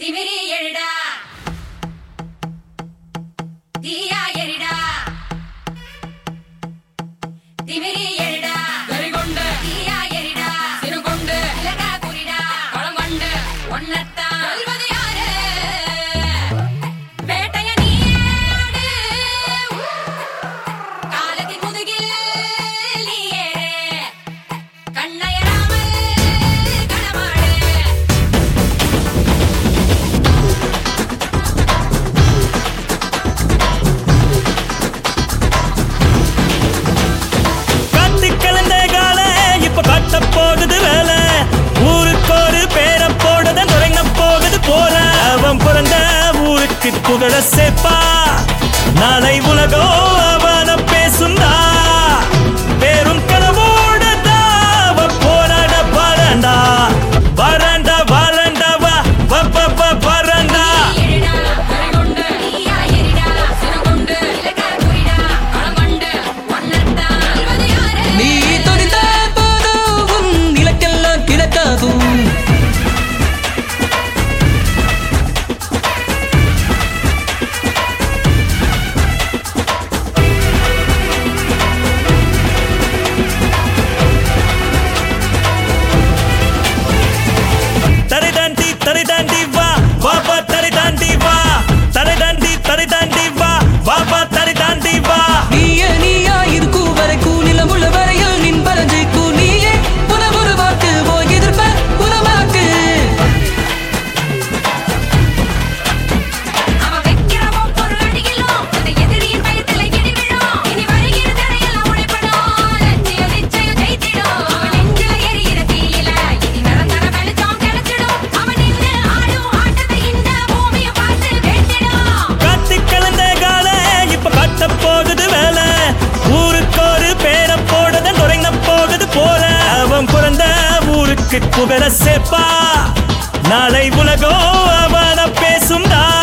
திமிரி எழுடா தீயா எரிடா திமிரி எழுடா கரிகொண்டு தீயா எரிடா சிறுகொண்டு இலகா குறிடா களம் கண்டு ஒன்னத்தான் சொல்வது யாரு வேட்டைய நீடு காலத்தின் முதுகில் நீயே கண்ணயராமல் களமாடு போகுது வேலை ஊருக்கு ஒரு பேரை போடுத நுழைங்க போகுது போல அவன் பிறந்த ஊருக்கு புகழ சேர்ப்பா நாளை உலகோ அவன பேசுந்தா பேரும் கனவோட தாவ போராட பாரண்டா வரண்டா வாழண்டா வரண்டா நீ தொடித்த போதும் இலக்கெல்லாம் கிடக்காதும் தரிதாண்டி வா பாபா தரிதாண்டி வா தரிதாண்டி வா பாபா தரிதாண்டி வா நீயா இருக்கும் வரைக்கும் நிலமுள்ள வரையில் நின் பரஞ்சைக்கும் நீயே புனமொரு வாக்கு போய் எதிர்ப்ப புனமாக்கு அவன் வைக்கிறவோ பொருள் அடியிலும் அந்த எதிரியின் பயத்தில் இடி விழும் இனி வருகிற தடையெல்லாம் உடைப்படும் லட்சியம் நிச்சயம் ஜெயித்திடும் அவன் நெஞ்சில எரியிற தீயில இனி நிரந்தர வெளிச்சம் கிடைச்சிடும் அவன் நின்று ஆடும் ஆட்டத்தை இந்த பூமியை பார்த்து வெட்டிடும் காத்து கலந்த கால இப்ப காட்ட போகுது வேலை ஊருக்கு ஒரு பேரை போடுத நுழைங்க போகுது போல அவன் பிறந்த ஊருக்கு புகழ சேர்ப்பா நாளை உலகோ அவன பேசுந்தா